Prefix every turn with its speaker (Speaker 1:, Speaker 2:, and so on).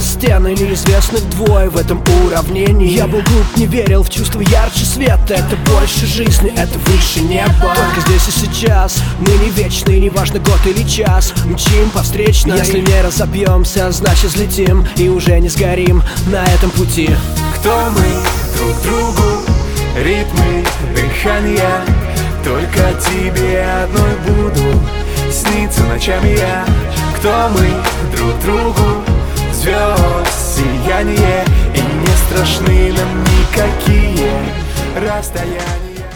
Speaker 1: стены, неизвестных двое в этом уравнении. Я был глуп, не верил в чувство ярче света. Это больше жизни, это выше неба. Только здесь и сейчас, мы не вечны, не важно год или час. Мчим по встречной. Если не разобьемся, значит взлетим и уже не сгорим на этом пути.
Speaker 2: Кто мы друг другу, ритмы дыхания, только тебе одной буду сниться ночами я. Кто мы друг другу, звезд сияние, и не страшны нам никакие расстояния.